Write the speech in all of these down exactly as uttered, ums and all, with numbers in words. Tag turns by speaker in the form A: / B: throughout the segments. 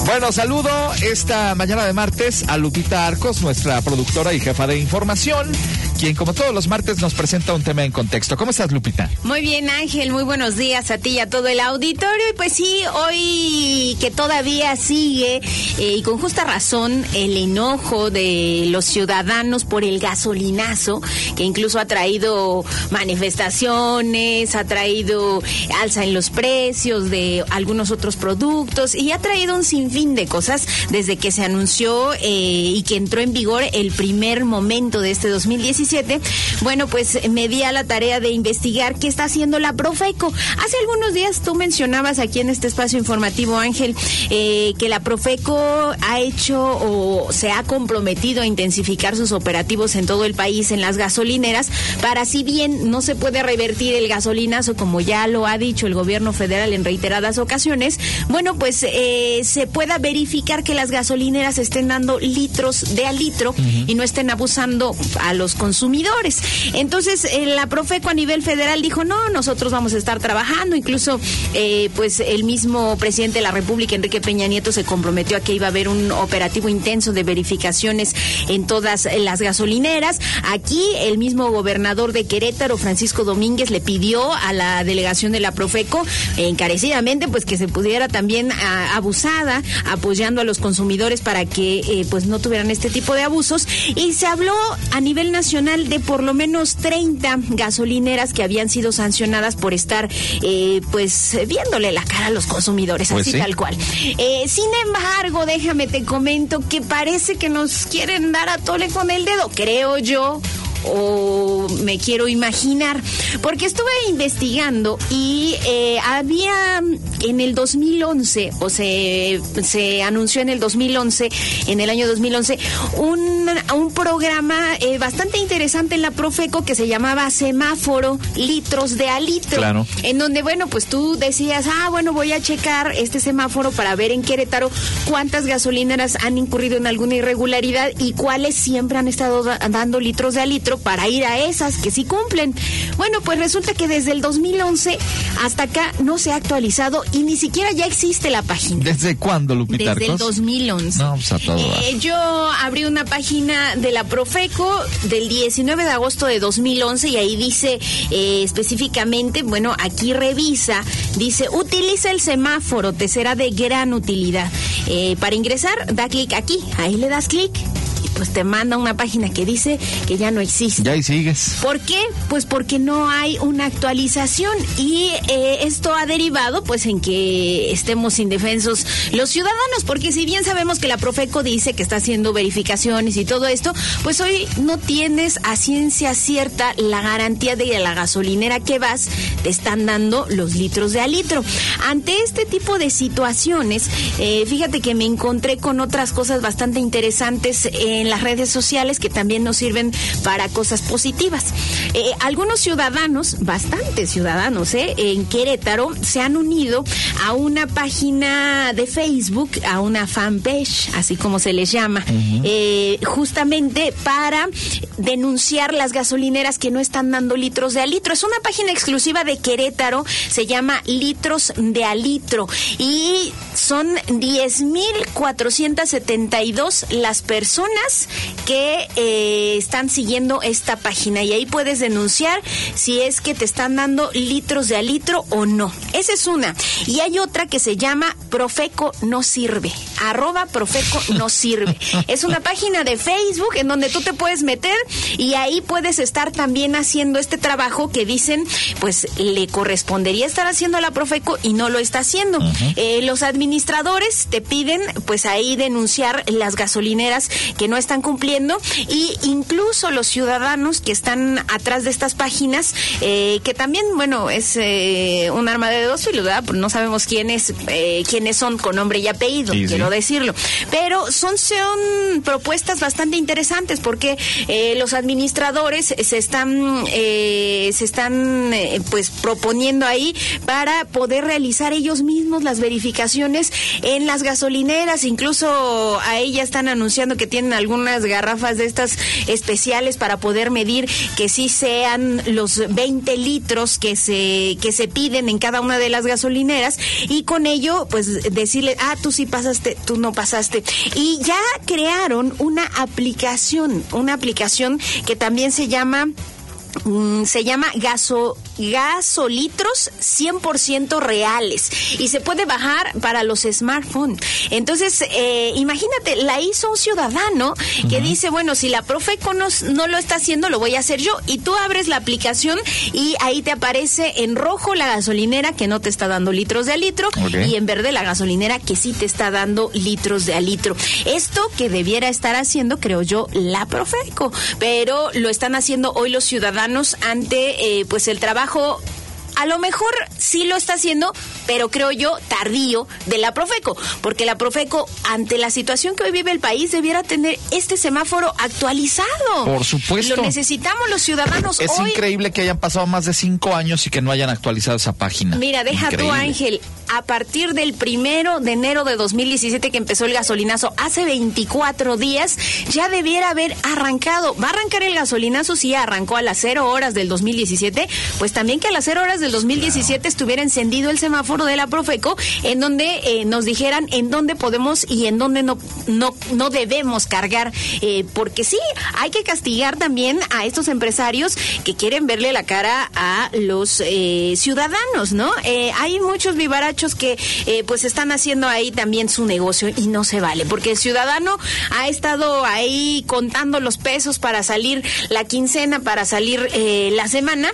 A: Bueno, saludo esta mañana de martes a Lupita Arcos, nuestra productora y jefa de información, quien como todos los martes nos presenta un tema en contexto. ¿Cómo estás, Lupita?
B: Muy bien, Ángel, muy buenos días a ti y a todo el auditorio. Y pues sí, hoy que todavía sigue, eh, y con justa razón, el enojo de los ciudadanos por el gasolinazo, que incluso ha traído manifestaciones, ha traído alza en los precios de algunos otros productos y ha traído un sinfín de cosas desde que se anunció eh, y que entró en vigor el primer momento de este dos mil diecisiete. Bueno, pues me di a la tarea de investigar qué está haciendo la Profeco. Hace algunos días tú mencionabas aquí en este espacio informativo, Ángel, eh, que la Profeco ha hecho o se ha comprometido a intensificar sus operativos en todo el país en las gasolineras para, si bien no se puede revertir el gasolinazo como ya lo ha dicho el gobierno federal en reiteradas ocasiones, bueno, pues eh, se pueda verificar que las gasolineras estén dando litros de a litro uh-huh. y no estén abusando a los consumidores. Entonces, eh, la Profeco a nivel federal dijo, no, nosotros vamos a estar trabajando, incluso eh, pues el mismo presidente de la República, Enrique Peña Nieto, se comprometió a que iba a haber un operativo intenso de verificaciones en todas las gasolineras. Aquí, el mismo gobernador de Querétaro, Francisco Domínguez, le pidió a la delegación de la Profeco eh, encarecidamente pues que se pudiera también a, abusada, apoyando a los consumidores para que eh, pues no tuvieran este tipo de abusos. Y se habló a nivel nacional de por lo menos treinta gasolineras que habían sido sancionadas por estar eh, pues viéndole la cara a los consumidores, pues así sí. Tal cual. Eh, sin embargo, déjame te comento que parece que nos quieren dar a tole con el dedo, creo yo, o me quiero imaginar, porque estuve investigando y eh, había en el dos mil once, o se, se anunció en el dos mil once, en el año dos mil once, un, un programa eh, bastante interesante en la Profeco que se llamaba Semáforo Litros de a Litro,
A: claro.
B: En donde, bueno, pues tú decías, ah, bueno, voy a checar este semáforo para ver en Querétaro cuántas gasolineras han incurrido en alguna irregularidad y cuáles siempre han estado da- dando litros de a litro para ir a esas que sí cumplen. Bueno, pues resulta que desde el dos mil once hasta acá no se ha actualizado y ni siquiera ya existe la página.
A: ¿Desde cuándo, Lupita Arcos?
B: Desde el dos mil once.
A: No, pues a todo.
B: Eh, yo abrí una página de la Profeco del diecinueve de agosto de dos mil once y ahí dice eh, específicamente, bueno, aquí revisa, dice, utiliza el semáforo, te será de gran utilidad. Eh, para ingresar, da clic aquí, ahí le das clic. Pues te manda una página que dice que ya no existe.
A: Ya ahí sigues.
B: ¿Por qué? Pues porque no hay una actualización y eh, esto ha derivado pues en que estemos indefensos los ciudadanos, porque si bien sabemos que la Profeco dice que está haciendo verificaciones y todo esto, pues hoy no tienes a ciencia cierta la garantía de que la gasolinera que vas te están dando los litros de a litro. Ante este tipo de situaciones, eh, fíjate que me encontré con otras cosas bastante interesantes en las redes sociales que también nos sirven para cosas positivas. Eh, algunos ciudadanos, bastantes ciudadanos, eh, en Querétaro, se han unido a una página de Facebook, a una fanpage, así como se les llama, uh-huh. eh, justamente para denunciar las gasolineras que no están dando litros de a litro. Es una página exclusiva de Querétaro, se llama Litros de a Litro y son diez mil cuatrocientas setenta y dos las personas que eh, están siguiendo esta página y ahí puedes denunciar si es que te están dando litros de a litro o no. Esa es una. Y hay otra que se llama Profeco no sirve, arroba Profeco no sirve. Es una página de Facebook en donde tú te puedes meter y ahí puedes estar también haciendo este trabajo que dicen pues le correspondería estar haciendo a la Profeco y no lo está haciendo. Uh-huh. Eh, los administradores te piden pues ahí denunciar las gasolineras que no están cumpliendo y incluso los ciudadanos que están atrás de estas páginas, eh, que también, bueno, es eh, un arma de dos filos, ¿verdad? No sabemos quiénes, eh, quiénes son con nombre y apellido, sí, quiero sí. decirlo. Pero son, son propuestas bastante interesantes porque eh, los administradores se están, eh, se están eh, pues proponiendo ahí para poder realizar ellos mismos las verificaciones en las gasolineras. Incluso a ellas están anunciando que tienen algún unas garrafas de estas especiales para poder medir que sí sean los veinte litros que se que se piden en cada una de las gasolineras, y con ello pues decirle, ah, tú sí pasaste, tú no pasaste. Y ya crearon una aplicación, una aplicación que también se llama se llama Gaso Gasolitros cien por ciento reales, y se puede bajar para los smartphones. Entonces, eh, imagínate, la hizo un ciudadano que uh-huh. dice, bueno, si la Profeco no, no lo está haciendo, lo voy a hacer yo. Y tú abres la aplicación y ahí te aparece en rojo la gasolinera que no te está dando litros de a litro, okay. y en verde la gasolinera que sí te está dando litros de a litro. Esto que debiera estar haciendo, creo yo, la Profeco, pero lo están haciendo hoy los ciudadanos ante eh, pues el trabajo. A lo mejor sí lo está haciendo, pero creo yo tardío de la Profeco, porque la Profeco, ante la situación que hoy vive el país, debiera tener este semáforo actualizado.
A: Por supuesto.
B: Lo necesitamos los ciudadanos.
A: Es
B: hoy.
A: Increíble que hayan pasado más de cinco años y que no hayan actualizado esa página.
B: Mira, deja tú, Ángel, a partir del primero de enero de dos mil diecisiete que empezó el gasolinazo, hace veinticuatro días, ya debiera haber arrancado. Va a arrancar el gasolinazo, sí, arrancó a las cero horas del dos mil diecisiete, pues también que a las cero horas del dos mil diecisiete claro. estuviera encendido el semáforo de la Profeco, en donde eh, nos dijeran en dónde podemos y en dónde no no no debemos cargar, eh, porque sí, hay que castigar también a estos empresarios que quieren verle la cara a los eh, ciudadanos, ¿no? Eh, hay muchos vivarachos que eh, pues están haciendo ahí también su negocio y no se vale, porque el ciudadano ha estado ahí contando los pesos para salir la quincena, para salir eh, la semana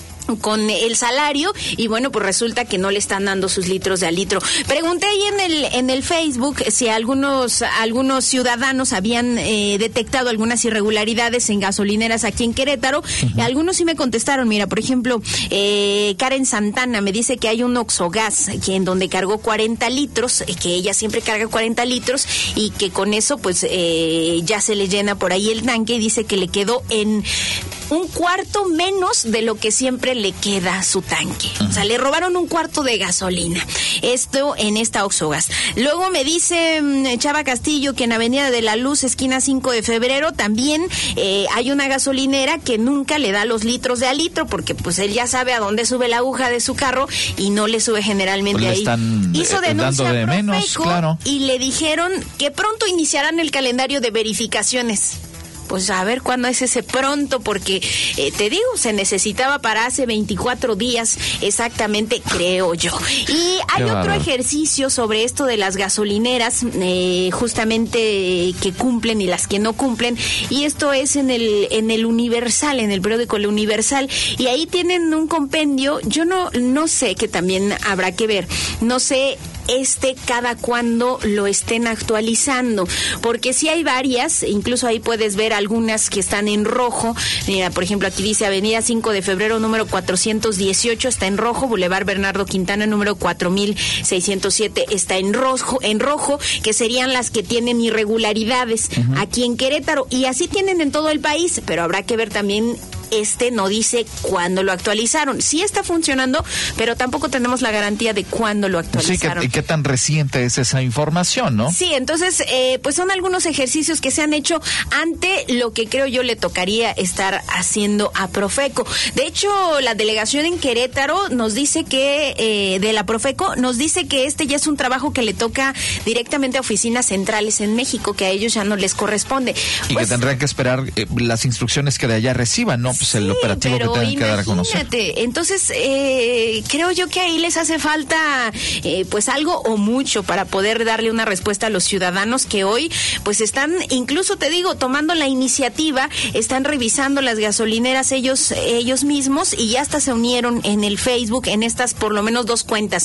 B: con el salario, y bueno, pues resulta que no le están dando sus litros de a litro. Pregunté ahí en el en el Facebook si algunos algunos ciudadanos habían eh, detectado algunas irregularidades en gasolineras aquí en Querétaro. Uh-huh. Algunos sí me contestaron. Mira, por ejemplo, eh, Karen Santana me dice que hay un Oxogas que en donde cargó cuarenta litros, que ella siempre carga cuarenta litros, y que con eso pues eh, ya se le llena por ahí el tanque, y dice que le quedó en un cuarto menos de lo que siempre le queda su tanque. Uh-huh. O sea, le robaron un cuarto de gasolina. Esto en esta Oxogas. Luego me dice um, Chava Castillo que en Avenida de la Luz, esquina cinco de febrero, también eh, hay una gasolinera que nunca le da los litros de a litro, porque pues él ya sabe a dónde sube la aguja de su carro y no le sube generalmente
A: pues
B: ahí.
A: Están
B: Hizo denuncia
A: dando de menos, claro.
B: Y le dijeron que pronto iniciarán el calendario de verificaciones. Pues a ver cuándo es ese pronto, porque eh, te digo, se necesitaba para hace veinticuatro días exactamente, creo yo. Y hay otro bárbaro. ejercicio sobre esto de las gasolineras, eh, justamente eh, que cumplen y las que no cumplen, y esto es en el en el Universal, en el periódico El Universal, y ahí tienen un compendio. Yo no no sé, que también habrá que ver, no sé este cada cuándo lo estén actualizando, porque sí hay varias, incluso ahí puedes ver algunas que están en rojo. Mira, por ejemplo, aquí dice Avenida cinco de febrero número cuatrocientos dieciocho está en rojo, Boulevard Bernardo Quintana número cuatro mil seiscientos siete está en rojo, en rojo, que serían las que tienen irregularidades uh-huh. aquí en Querétaro, y así tienen en todo el país, pero habrá que ver también. Este no dice cuándo lo actualizaron. Sí está funcionando, pero tampoco tenemos la garantía de cuándo lo actualizaron.
A: Sí, ¿qué, qué tan reciente es esa información, no?
B: Sí, entonces, eh, pues son algunos ejercicios que se han hecho ante lo que creo yo le tocaría estar haciendo a Profeco. De hecho, la delegación en Querétaro nos dice que, eh, de la Profeco, nos dice que este ya es un trabajo que le toca directamente a oficinas centrales en México, que a ellos ya no les corresponde.
A: Y
B: pues,
A: que tendrán que esperar eh, las instrucciones que de allá reciban, ¿no? Pues el sí, operativo que tengan que dar a conocer.
B: Entonces, eh, creo yo que ahí les hace falta eh, pues algo o mucho para poder darle una respuesta a los ciudadanos que hoy pues están, incluso te digo, tomando la iniciativa, están revisando las gasolineras ellos ellos mismos, y ya hasta se unieron en el Facebook, en estas por lo menos dos cuentas.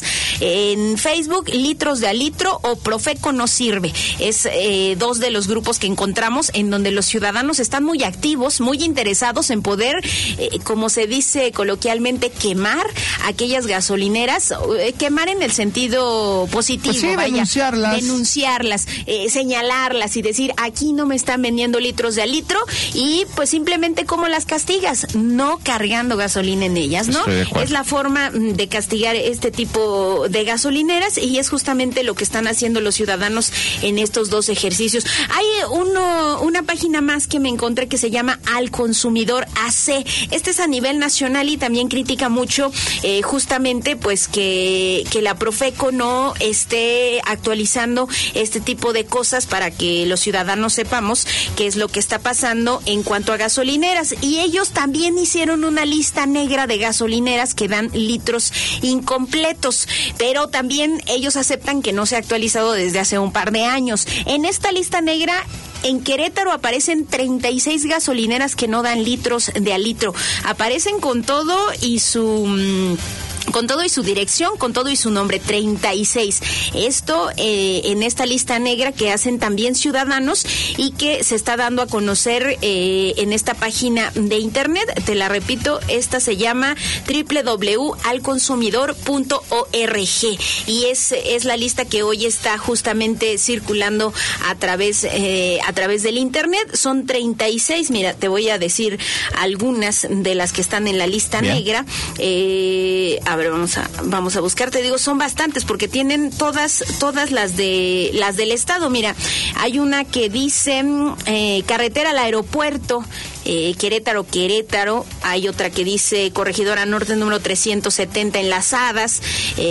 B: En Facebook, Litros de a Litro o Profeco no sirve. Es eh, dos de los grupos que encontramos en donde los ciudadanos están muy activos, muy interesados en poder poder, eh, como se dice coloquialmente, quemar aquellas gasolineras, eh, quemar en el sentido positivo,
A: pues sí,
B: vaya,
A: denunciarlas,
B: denunciarlas eh, señalarlas y decir, aquí no me están vendiendo litros de a litro, y pues simplemente cómo las castigas, no cargando gasolina en ellas, ¿no? Es la forma de castigar este tipo de gasolineras, y es justamente lo que están haciendo los ciudadanos en estos dos ejercicios. Hay uno, una página más que me encontré que se llama Al Consumidor A C. Este es a nivel nacional y también critica mucho eh, justamente pues que, que la Profeco no esté actualizando este tipo de cosas para que los ciudadanos sepamos qué es lo que está pasando en cuanto a gasolineras. Y ellos también hicieron una lista negra de gasolineras que dan litros incompletos, pero también ellos aceptan que no se ha actualizado desde hace un par de años. En esta lista negra, en Querétaro aparecen treinta y seis gasolineras que no dan litros de a litro. Aparecen con todo y su... con todo y su dirección, con todo y su nombre, treinta y seis. Esto eh, en esta lista negra que hacen también ciudadanos y que se está dando a conocer eh, en esta página de internet. Te la repito, esta se llama doble u doble u doble u punto al consumidor punto org, y es, es la lista que hoy está justamente circulando a través, eh, a través del internet. Son treinta y seis, mira, te voy a decir algunas de las que están en la lista Bien. negra. Eh, a ver, vamos a vamos a buscar, te digo, son bastantes porque tienen todas todas las de las del estado. Mira, hay una que dice eh, carretera al aeropuerto, eh, Querétaro, Querétaro. Hay otra que dice Corregidora Norte número trescientos setenta en Las Hadas.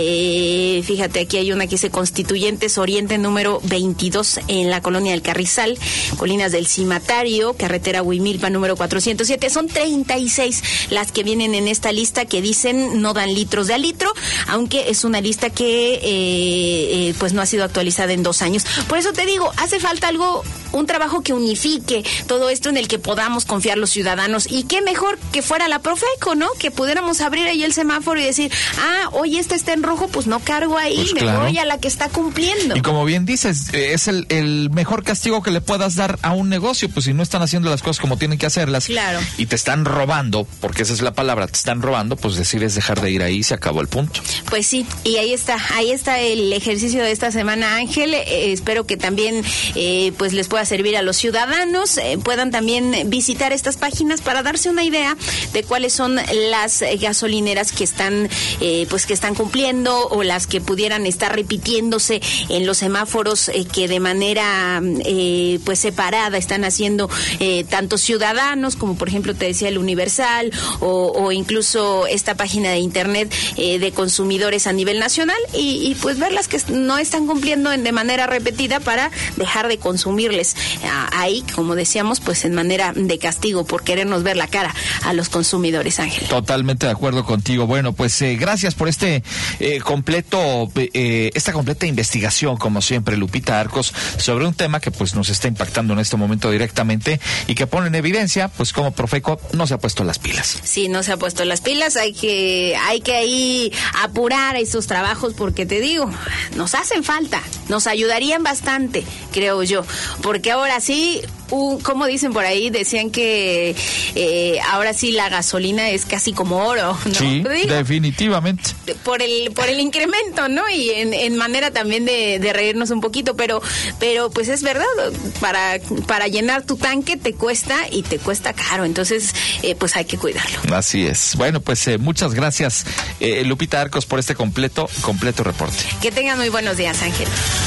B: Eh, fíjate, aquí hay una que dice Constituyentes Oriente número veintidós en la Colonia del Carrizal, Colinas del Cimatario, carretera Huimilpa número cuatrocientos siete. Son treinta y seis las que vienen en esta lista que dicen no dan litros de a litro, aunque es una lista que eh, eh, pues no ha sido actualizada en dos años. Por eso te digo, hace falta algo, un trabajo que unifique todo esto, en el que podamos confiar los ciudadanos, y qué mejor que fuera la Profeco, ¿no? Que pudiéramos abrir ahí el semáforo y decir, ah, hoy esta está en rojo, pues no cargo ahí, pues me claro. voy a la que está cumpliendo.
A: Y como bien dices, es el, el mejor castigo que le puedas dar a un negocio, pues si no están haciendo las cosas como tienen que hacerlas,
B: claro.
A: y te están robando, porque esa es la palabra, te están robando, pues decides dejar de ir ahí y se acabó el punto.
B: Pues sí, y ahí está, ahí está el ejercicio de esta semana, Ángel. Eh, espero que también eh, pues les pueda servir a los ciudadanos, eh, puedan también visitar estas páginas para darse una idea de cuáles son las gasolineras que están eh, pues que están cumpliendo, o las que pudieran estar repitiéndose en los semáforos eh, que de manera eh, pues separada están haciendo eh, tanto ciudadanos como, por ejemplo, te decía, el Universal, o, o incluso esta página de internet eh, de consumidores a nivel nacional, y, y pues ver las que no están cumpliendo en, de manera repetida, para dejar de consumirles a, ahí, como decíamos, pues en manera de castigo por querernos ver la cara a los consumidores, Ángel.
A: Totalmente de acuerdo contigo. Bueno, pues eh, gracias por este eh, completo, eh, esta completa investigación, como siempre, Lupita Arcos, sobre un tema que pues nos está impactando en este momento directamente, y que pone en evidencia pues cómo Profeco no se ha puesto las pilas.
B: Sí, no se ha puesto las pilas, hay que, hay que ahí apurar esos trabajos, porque te digo, nos hacen falta, nos ayudarían bastante, creo yo, porque ahora sí, uh, como dicen por ahí, decían que eh, ahora sí la gasolina es casi como oro, ¿no?
A: Sí,
B: digo,
A: definitivamente.
B: Por el, por el incremento, ¿no? Y en, en manera también de, de reírnos un poquito, pero, pero pues es verdad, para, para llenar tu tanque te cuesta, y te cuesta caro, entonces eh, pues hay que cuidarlo.
A: Así es. Bueno, pues eh, muchas gracias, eh, Lupita Arcos, por este completo, completo reporte.
B: Que tengan muy buenos días, Ángel.